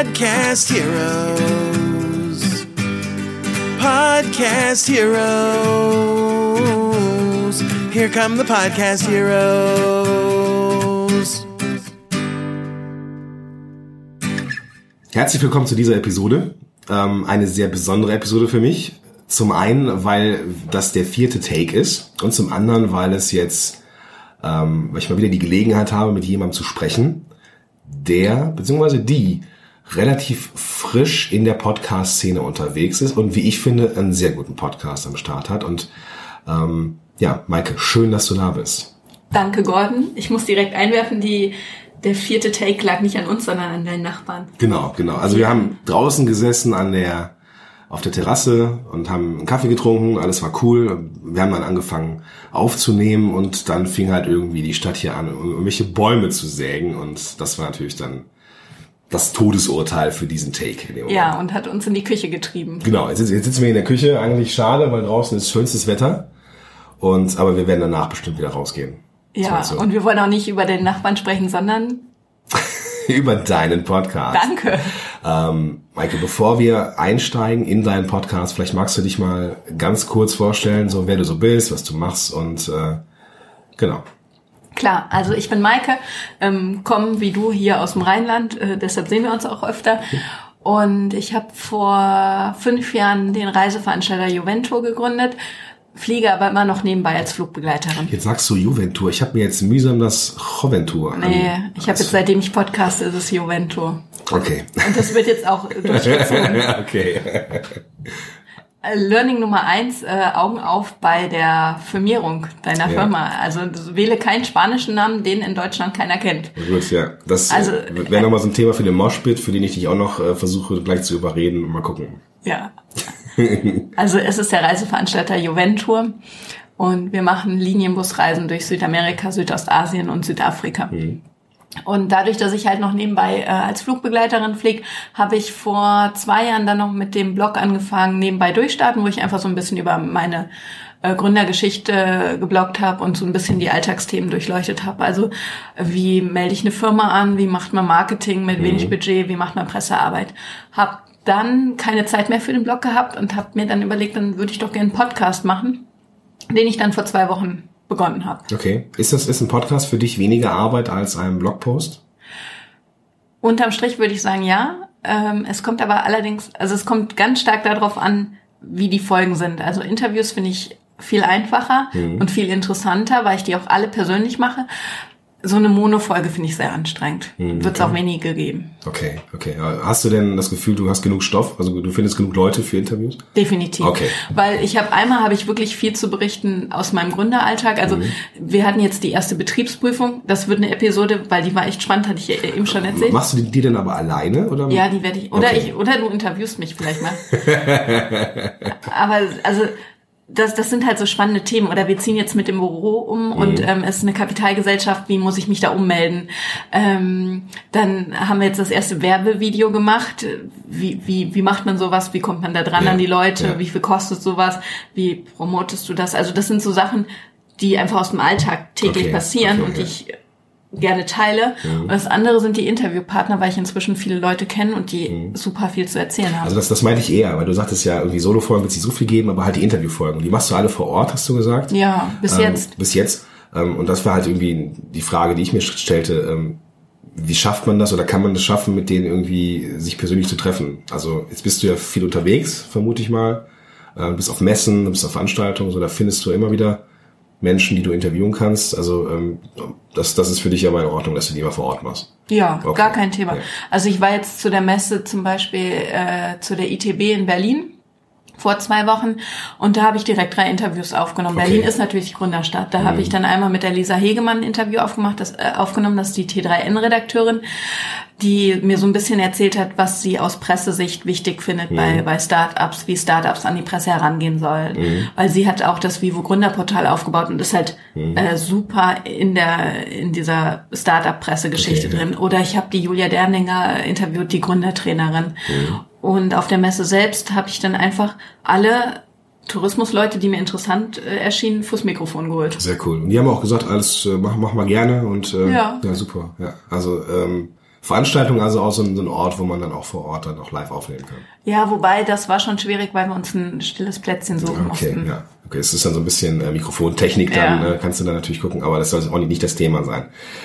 Podcast Heroes. Podcast Heroes. Here come the Podcast Heroes. Herzlich willkommen zu dieser Episode. Eine sehr besondere Episode für mich. Zum einen, weil das der 4. Take ist und zum anderen, weil es jetzt, weil ich mal wieder die Gelegenheit habe, mit jemandem zu sprechen, der, beziehungsweise die, relativ frisch in der Podcast-Szene unterwegs ist und wie ich finde, einen sehr guten Podcast am Start hat. Und ja, Maike, schön, dass du da bist. Danke, Gordon. Ich muss direkt einwerfen, der 4. Take lag nicht an uns, sondern an deinen Nachbarn. Genau. Also wir haben draußen gesessen auf der Terrasse und haben einen Kaffee getrunken, alles war cool. Wir haben dann angefangen aufzunehmen und dann fing halt irgendwie die Stadt hier an, irgendwelche Bäume zu sägen und das war natürlich dann das Todesurteil für diesen Take. Ja, und hat uns in die Küche getrieben. Genau, jetzt sitzen wir in der Küche, eigentlich schade, weil draußen ist schönstes Wetter, aber wir werden danach bestimmt wieder rausgehen. Ja, so. Und wir wollen auch nicht über den Nachbarn sprechen, sondern über deinen Podcast. Danke. Maike, bevor wir einsteigen in deinen Podcast, vielleicht magst du dich mal ganz kurz vorstellen, so wer du so bist, was du machst und genau. Klar, also ich bin Maike, komme wie du hier aus dem Rheinland, deshalb sehen wir uns auch öfter. Und ich habe vor 5 Jahren den Reiseveranstalter Juventur gegründet, fliege aber immer noch nebenbei als Flugbegleiterin. Jetzt sagst du Juventur, ich habe mir jetzt mühsam das Joventur Nee, ich habe jetzt, seitdem ich podcaste, ist es Juventur. Okay. Und das wird jetzt auch durchgezogen. Okay. Learning Nummer 1, Augen auf bei der Firmierung deiner Firma. Also wähle keinen spanischen Namen, den in Deutschland keiner kennt. Gut, ja. Das wäre nochmal so ein Thema für den Moshpit, für den ich dich auch noch versuche gleich zu überreden. Mal gucken. Ja. Also es ist der Reiseveranstalter Juventur und wir machen Linienbusreisen durch Südamerika, Südostasien und Südafrika. Mhm. Und dadurch, dass ich halt noch nebenbei als Flugbegleiterin fliege, habe ich vor 2 Jahren dann noch mit dem Blog angefangen, nebenbei durchstarten, wo ich einfach so ein bisschen über meine Gründergeschichte gebloggt habe und so ein bisschen die Alltagsthemen durchleuchtet habe. Also wie melde ich eine Firma an, wie macht man Marketing mit wenig Budget, wie macht man Pressearbeit. Habe dann keine Zeit mehr für den Blog gehabt und habe mir dann überlegt, dann würde ich doch gerne einen Podcast machen, den ich dann vor 2 Wochen begonnen habe. Okay. Ist ein Podcast für dich weniger Arbeit als ein Blogpost? Unterm Strich würde ich sagen, ja. Es kommt aber allerdings, also es kommt ganz stark darauf an, wie die Folgen sind. Also Interviews finde ich viel einfacher und viel interessanter, weil ich die auch alle persönlich mache. So eine Mono-Folge finde ich sehr anstrengend. Wird es auch wenige geben. Okay. Hast du denn das Gefühl, du hast genug Stoff? Also du findest genug Leute für Interviews? Definitiv. Okay. Weil einmal habe ich wirklich viel zu berichten aus meinem Gründeralltag. Also wir hatten jetzt die erste Betriebsprüfung. Das wird eine Episode, weil die war echt spannend, hatte ich eben schon erzählt. Machst du die denn aber alleine? Oder? Ja, die werde ich. Oder okay. Oder du interviewst mich vielleicht mal. Aber also das sind halt so spannende Themen. Oder wir ziehen jetzt mit dem Büro um und es ist eine Kapitalgesellschaft, wie muss ich mich da ummelden? Dann haben wir jetzt das erste Werbevideo gemacht. Wie macht man sowas? Wie kommt man da dran an die Leute? Ja. Wie viel kostet sowas? Wie promotest du das? Also das sind so Sachen, die einfach aus dem Alltag täglich passieren und die ich gerne teile. Und das andere sind die Interviewpartner, weil ich inzwischen viele Leute kenne und die super viel zu erzählen haben. Also das meinte ich eher, weil du sagtest ja, irgendwie Solo-Folgen wird es nicht so viel geben, aber halt die Interviewfolgen. Die machst du alle vor Ort, hast du gesagt? Ja, bis jetzt. Bis jetzt. Und das war halt irgendwie die Frage, die ich mir stellte. Wie schafft man das oder kann man das schaffen, mit denen irgendwie sich persönlich zu treffen? Also jetzt bist du ja viel unterwegs, vermute ich mal. Bist auf Messen, bist auf Veranstaltungen, so da findest du immer wieder Menschen, die du interviewen kannst. Also das ist für dich ja mal in Ordnung, dass du die mal vor Ort machst. Ja, okay. Gar kein Thema. Ja. Also ich war jetzt zu der Messe zum Beispiel zu der ITB in Berlin vor 2 Wochen und da habe ich direkt 3 Interviews aufgenommen. Okay. Berlin ist natürlich die Gründerstadt. Da habe ich dann einmal mit der Lisa Hegemann ein Interview aufgenommen, das ist die T3N-Redakteurin, die mir so ein bisschen erzählt hat, was sie aus Pressesicht wichtig findet bei Startups, wie Startups an die Presse herangehen sollen. Weil sie hat auch das Vivo Gründerportal aufgebaut und ist halt super in dieser Startup-Pressegeschichte drin. Oder ich habe die Julia Derninger interviewt, die Gründertrainerin. Und auf der Messe selbst habe ich dann einfach alle Tourismusleute, die mir interessant erschienen, fürs Mikrofon geholt. Sehr cool. Und die haben auch gesagt, alles mach mal gerne und ja, super. Ja, also Veranstaltung also auch so ein Ort, wo man dann auch vor Ort dann auch live aufnehmen kann. Ja, wobei das war schon schwierig, weil wir uns ein stilles Plätzchen suchen mussten. Ja. Okay, es ist dann so ein bisschen Mikrofontechnik dann, kannst du dann natürlich gucken, aber das soll auch nicht das Thema sein.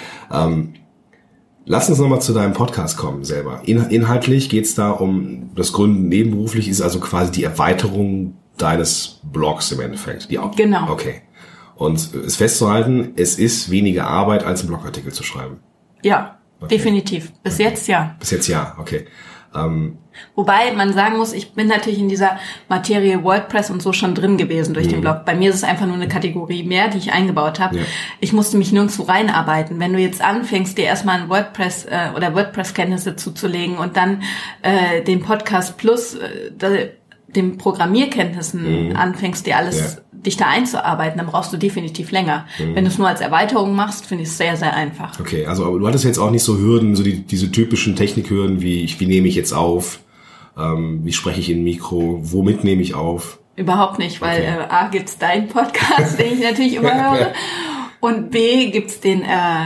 Lass uns nochmal zu deinem Podcast kommen selber. Inhaltlich geht's da um das Gründen nebenberuflich, ist also quasi die Erweiterung deines Blogs im Endeffekt. Genau. Okay. Und es festzuhalten, es ist weniger Arbeit, als einen Blogartikel zu schreiben. Ja, definitiv. Bis jetzt ja. Bis jetzt ja, okay. Wobei man sagen muss, ich bin natürlich in dieser Materie WordPress und so schon drin gewesen durch den Blog. Bei mir ist es einfach nur eine Kategorie mehr, die ich eingebaut habe. Ja. Ich musste mich nirgendwo reinarbeiten. Wenn du jetzt anfängst, dir erstmal ein WordPress oder WordPress-Kenntnisse zuzulegen und dann den Podcast plus den Programmierkenntnissen anfängst, dir alles dich da einzuarbeiten, dann brauchst du definitiv länger. Wenn du es nur als Erweiterung machst, finde ich es sehr, sehr einfach. Okay, also aber du hattest jetzt auch nicht so Hürden, so diese typischen Technikhürden wie nehme ich jetzt auf, wie spreche ich in ein Mikro, womit nehme ich auf? Überhaupt nicht, weil A gibt's deinen Podcast, den ich natürlich immer höre, und B gibt's den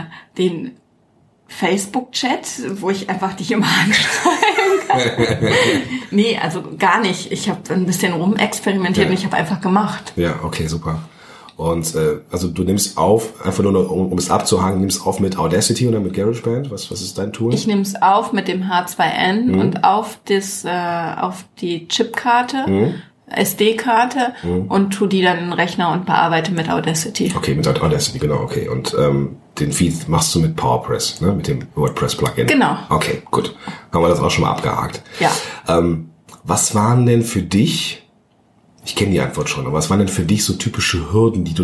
Facebook-Chat, wo ich einfach dich immer anschreiben kann. Nee, also gar nicht. Ich habe ein bisschen rumexperimentiert und ich habe einfach gemacht. Ja, okay, super. Und also du nimmst auf, einfach nur um es abzuhaken, nimmst auf mit Audacity oder mit GarageBand? Was ist dein Tool? Ich nehme es auf mit dem H2N und auf die Chipkarte. SD-Karte und tu die dann in den Rechner und bearbeite mit Audacity. Okay, mit Audacity, genau, okay. Und den Feed machst du mit PowerPress, ne? Mit dem WordPress-Plugin. Genau. Okay, gut. Haben wir das auch schon mal abgehakt. Ja. Was waren denn für dich, ich kenne die Antwort schon, aber was waren denn für dich so typische Hürden, die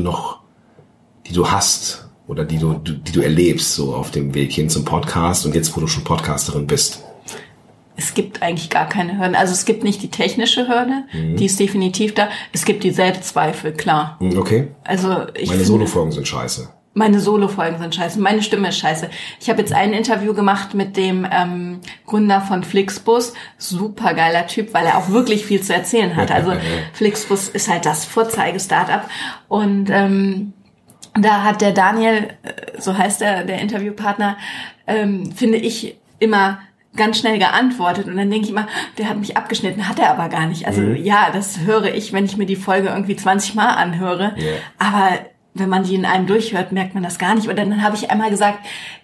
du hast oder die du erlebst so auf dem Weg hin zum Podcast und jetzt, wo du schon Podcasterin bist? Es gibt eigentlich gar keine Hürden. Also es gibt nicht die technische Hürde, die ist definitiv da. Es gibt die Selbstzweifel, klar. Okay. Also meine Solofolgen sind scheiße. Meine Solofolgen sind scheiße. Meine Stimme ist scheiße. Ich habe jetzt ein Interview gemacht mit dem Gründer von Flixbus. Super geiler Typ, weil er auch wirklich viel zu erzählen hat. Also Flixbus ist halt das Vorzeige-Startup. Und da hat der Daniel, so heißt der Interviewpartner, finde ich immer ganz schnell geantwortet und dann denke ich immer, der hat mich abgeschnitten, hat er aber gar nicht. Also ja, das höre ich, wenn ich mir die Folge irgendwie 20 Mal anhöre, aber wenn man die in einem durchhört, merkt man das gar nicht. Und dann habe ich einmal gesagt,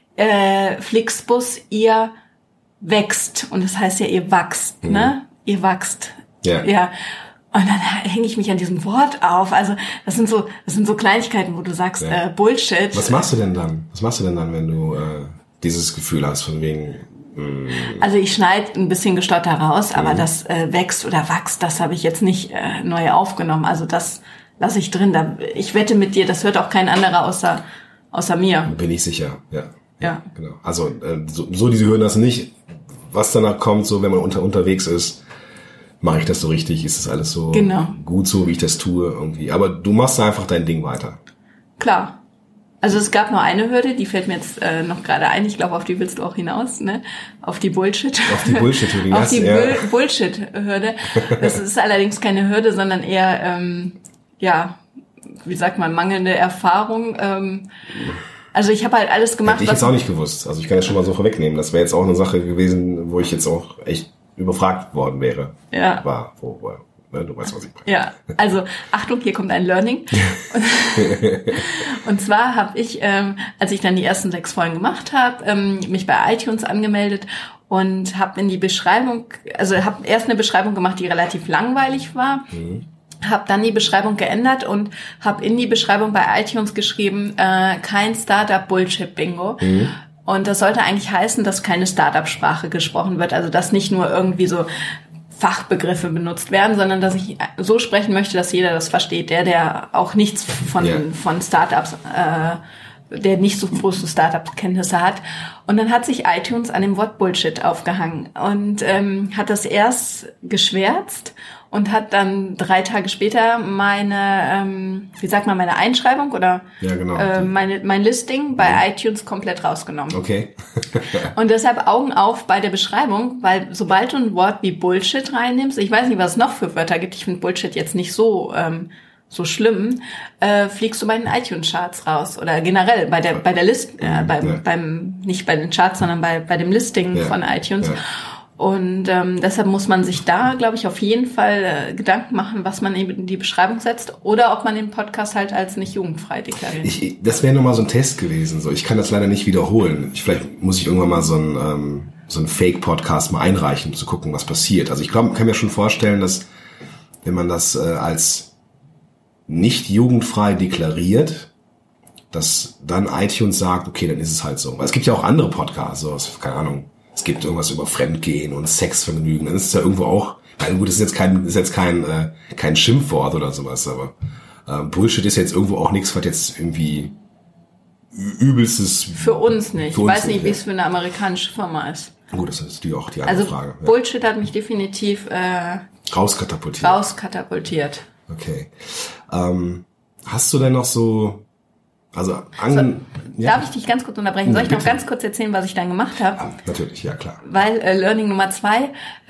Flixbus, ihr wächst und das heißt ja, ihr wachst, ne? Ihr wachst. Ja. Und dann hänge ich mich an diesem Wort auf. Also das sind so Kleinigkeiten, wo du sagst, Bullshit. Was machst du denn dann, wenn du dieses Gefühl hast von wegen... Also ich schneide ein bisschen Gestotter raus, aber das wächst oder wachst, das habe ich jetzt nicht neu aufgenommen. Also das lasse ich drin. Ich wette mit dir, das hört auch kein anderer außer mir. Bin ich sicher, ja. Genau. Also so diese Hürden hast du nicht. Was danach kommt, so wenn man unterwegs ist, mache ich das so richtig? Ist das alles so gut so, wie ich das tue irgendwie? Aber du machst einfach dein Ding weiter. Klar. Also es gab nur eine Hürde, die fällt mir jetzt noch gerade ein. Ich glaube, auf die willst du auch hinaus, ne? Auf die Bullshit. Auf die Bullshit-Hürde. Auf die Bullshit-Hürde. Das ist allerdings keine Hürde, sondern eher, wie sagt man, mangelnde Erfahrung. Also ich habe halt alles gemacht. Hätte ich jetzt auch nicht gewusst. Also ich kann das schon mal so vorwegnehmen. Das wäre jetzt auch eine Sache gewesen, wo ich jetzt auch echt überfragt worden wäre. Ja. Du weißt, was ich meine. Ja, also Achtung, hier kommt ein Learning. Und zwar habe ich, als ich dann die ersten 6 Folgen gemacht habe, mich bei iTunes angemeldet und habe in die Beschreibung, also habe erst eine Beschreibung gemacht, die relativ langweilig war. Habe dann die Beschreibung geändert und habe in die Beschreibung bei iTunes geschrieben, kein Startup-Bullshit-Bingo. Und das sollte eigentlich heißen, dass keine Startup-Sprache gesprochen wird. Also dass nicht nur irgendwie so Fachbegriffe benutzt werden, sondern dass ich so sprechen möchte, dass jeder das versteht, der auch nichts von Startups, der nicht so große Startup-Kenntnisse hat. Und dann hat sich iTunes an dem Wort Bullshit aufgehangen und hat das erst geschwärzt und hat dann 3 Tage später meine Einschreibung oder mein Listing bei iTunes komplett rausgenommen. Okay. Und deshalb Augen auf bei der Beschreibung, weil sobald du ein Wort wie Bullshit reinnimmst, ich weiß nicht, was es noch für Wörter gibt, ich finde Bullshit jetzt nicht so so schlimm, fliegst du bei den iTunes-Charts raus oder generell bei der List, beim nicht bei den Charts, sondern bei dem Listing von iTunes. Ja. Und deshalb muss man sich da, glaube ich, auf jeden Fall Gedanken machen, was man eben in die Beschreibung setzt oder ob man den Podcast halt als nicht jugendfrei deklariert. Das wäre nochmal so ein Test gewesen. So, ich kann das leider nicht wiederholen. Vielleicht muss ich irgendwann mal so einen Fake-Podcast mal einreichen, um zu gucken, was passiert. Also ich glaube, kann mir schon vorstellen, dass wenn man das als nicht jugendfrei deklariert, dass dann iTunes sagt, okay, dann ist es halt so. Weil es gibt ja auch andere Podcasts, so, keine Ahnung. Es gibt irgendwas über Fremdgehen und Sexvergnügen. Das ist ja irgendwo auch, gut, das ist jetzt kein Schimpfwort oder sowas, aber Bullshit ist jetzt irgendwo auch nichts, was jetzt irgendwie übelstes. Für uns nicht. Ich weiß nicht, wie es für eine amerikanische Firma ist. Gut, das ist auch die andere Frage. Also Bullshit hat mich definitiv rauskatapultiert. Okay. Hast du denn noch so... Darf ich dich ganz kurz unterbrechen? Soll ich noch ganz kurz erzählen, was ich dann gemacht habe? Ja, natürlich, ja klar. Weil Learning Nummer 2,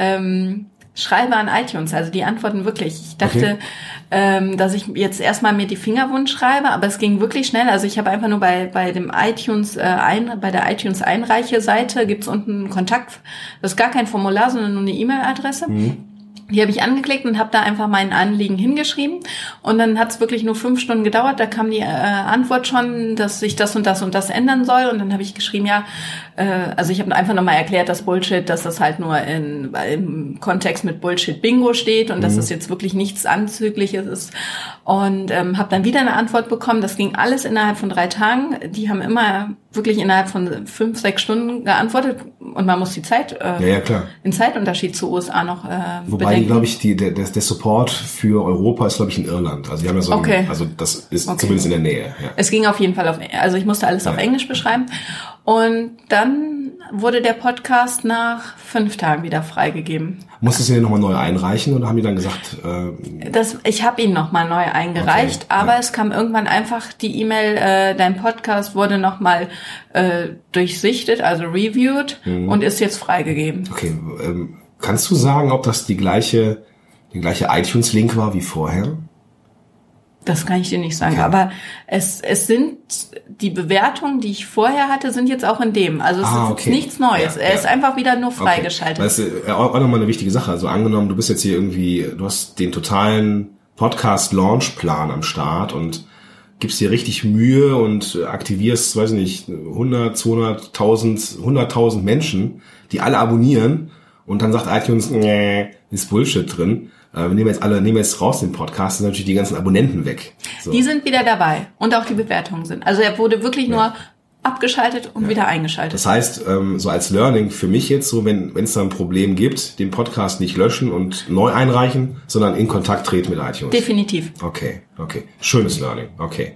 schreibe an iTunes, also die antworten wirklich. Ich dachte, dass ich jetzt erstmal mir die Finger wund schreibe, aber es ging wirklich schnell. Also ich habe einfach nur bei dem iTunes bei der iTunes Einreiche-Seite gibt's unten einen Kontakt. Das ist gar kein Formular, sondern nur eine E-Mail-Adresse. Die habe ich angeklickt und habe da einfach mein Anliegen hingeschrieben. Und dann hat es wirklich nur 5 Stunden gedauert. Da kam die Antwort schon, dass sich das und das und das ändern soll. Und dann habe ich geschrieben, also ich habe einfach nochmal erklärt, dass Bullshit, dass das halt nur im Kontext mit Bullshit-Bingo steht und dass das jetzt wirklich nichts Anzügliches ist. Und habe dann wieder eine Antwort bekommen. Das ging alles innerhalb von 3 Tagen. Die haben immer wirklich innerhalb von 5, 6 Stunden geantwortet. Und man muss die Zeit, klar. Den Zeitunterschied zu USA noch Wobei, glaube ich, der Support für Europa ist, glaube ich, in Irland. Also die haben ja so also das ist zumindest in der Nähe. Ja. Es ging auf jeden Fall also ich musste alles auf Englisch beschreiben. Und dann wurde der Podcast nach 5 Tagen wieder freigegeben. Musstest du den nochmal neu einreichen oder haben die dann gesagt... Ich habe ihn nochmal neu eingereicht, aber es kam irgendwann einfach die E-Mail, dein Podcast wurde nochmal durchsichtet, also reviewed und ist jetzt freigegeben. Okay, kannst du sagen, ob das der gleiche iTunes-Link war wie vorher? Das kann ich dir nicht sagen, aber es sind die Bewertungen, die ich vorher hatte, sind jetzt auch in dem. Also es ist nichts Neues. Er ist einfach wieder nur freigeschaltet. Das ist auch nochmal eine wichtige Sache. Also angenommen, du bist jetzt hier du hast den totalen Podcast-Launch-Plan am Start und gibst dir richtig Mühe und aktivierst, weiß ich nicht, 100, 200, 100.000 Menschen, die alle abonnieren und dann sagt iTunes, ist Bullshit drin. Wir nehmen jetzt raus den Podcast, sind natürlich die ganzen Abonnenten weg. So. Die sind wieder dabei und auch die Bewertungen sind. Also er wurde wirklich nur abgeschaltet und wieder eingeschaltet. Das heißt, so als Learning für mich jetzt so, wenn es da ein Problem gibt, den Podcast nicht löschen und neu einreichen, sondern in Kontakt treten mit iTunes. Definitiv. Okay. Schönes Learning. Okay.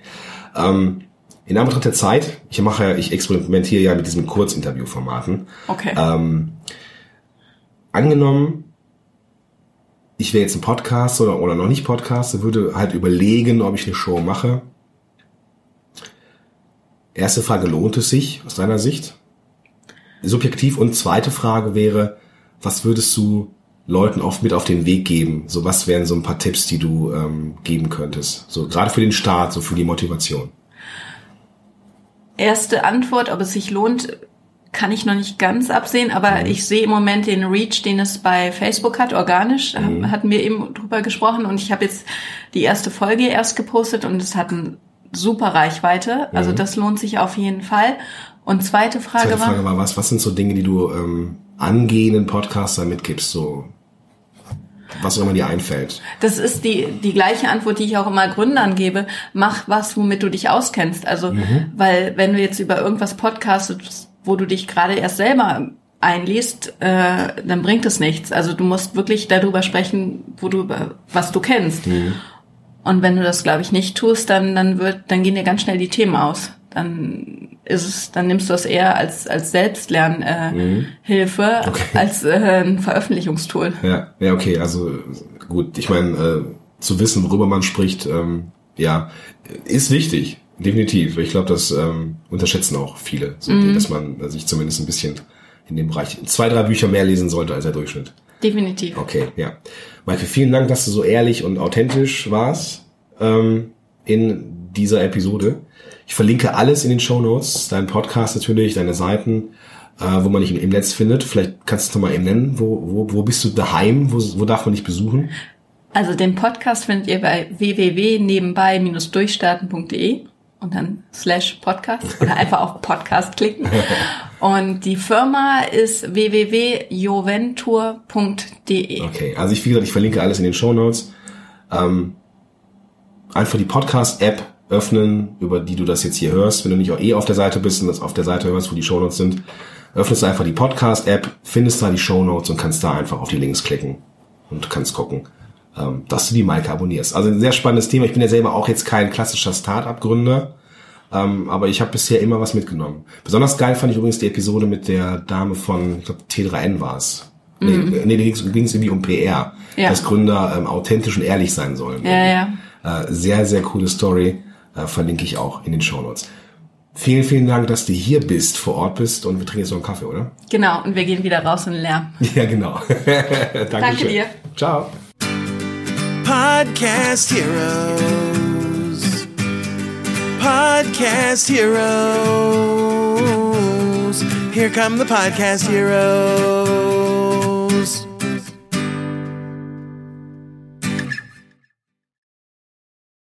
In Anbetracht der Zeit, ich experimentiere ja mit diesen Kurzinterviewformaten. Okay. Angenommen, ich wäre jetzt ein Podcast oder noch nicht Podcast, würde halt überlegen, ob ich eine Show mache. Erste Frage, lohnt es sich aus deiner Sicht? Subjektiv. Und zweite Frage wäre, was würdest du Leuten mit auf den Weg geben? So, was wären so ein paar Tipps, die du geben könntest? So, gerade für den Start, so für die Motivation. Erste Antwort, ob es sich lohnt, kann ich noch nicht ganz absehen, aber ich sehe im Moment den Reach, den es bei Facebook hat, organisch, hatten wir eben drüber gesprochen und ich habe jetzt die erste Folge erst gepostet und es hat eine super Reichweite, also das lohnt sich auf jeden Fall. Und zweite Frage war was sind so Dinge, die du angehenden Podcaster mitgibst, so was auch immer dir einfällt? Das ist die gleiche Antwort, die ich auch immer Gründern gebe, mach was, womit du dich auskennst, also weil wenn du jetzt über irgendwas podcastest, wo du dich gerade erst selber einliest, dann bringt es nichts. Also du musst wirklich darüber sprechen, was du kennst. Und wenn du das, glaube ich, nicht tust, dann gehen dir ganz schnell die Themen aus. Dann nimmst du das eher als Selbstlernhilfe als ein Veröffentlichungstool. Ja, okay, also gut. Ich meine, zu wissen, worüber man spricht, ist wichtig. Definitiv. Ich glaube, das unterschätzen auch viele, dass man sich zumindest ein bisschen in dem Bereich 2, 3 Bücher mehr lesen sollte als der Durchschnitt. Definitiv. Okay, ja. Maike, vielen Dank, dass du so ehrlich und authentisch warst. in dieser Episode. Ich verlinke alles in den Shownotes, deinen Podcast natürlich, deine Seiten, wo man dich im Netz findet. Vielleicht kannst du es nochmal eben nennen. Wo bist du daheim? Wo darf man dich besuchen? Also den Podcast findet ihr bei www.nebenbei-durchstarten.de und dann /Podcast oder einfach auf Podcast klicken. Und die Firma ist www.joventur.de. Okay, also ich verlinke alles in den Shownotes. Einfach die Podcast-App öffnen, über die du das jetzt hier hörst. Wenn du nicht auch auf der Seite bist und das auf der Seite hörst, wo die Shownotes sind, öffnest du einfach die Podcast-App, findest da die Shownotes und kannst da einfach auf die Links klicken und kannst gucken, dass du die Maike abonnierst. Also ein sehr spannendes Thema. Ich bin ja selber auch jetzt kein klassischer Start-up-Gründer, aber ich habe bisher immer was mitgenommen. Besonders geil fand ich übrigens die Episode mit der Dame von, ich glaube, T3N war es. Nee, da ging es irgendwie um PR, dass Gründer authentisch und ehrlich sein sollen. Ja. Sehr, sehr coole Story. Verlinke ich auch in den Shownotes. Vielen, vielen Dank, dass du hier bist, vor Ort bist und wir trinken jetzt noch einen Kaffee, oder? Genau, und wir gehen wieder raus in den Lärm. Ja, genau. Danke dir. Ciao. Podcast Heroes. Podcast Heroes. Here come the Podcast Heroes.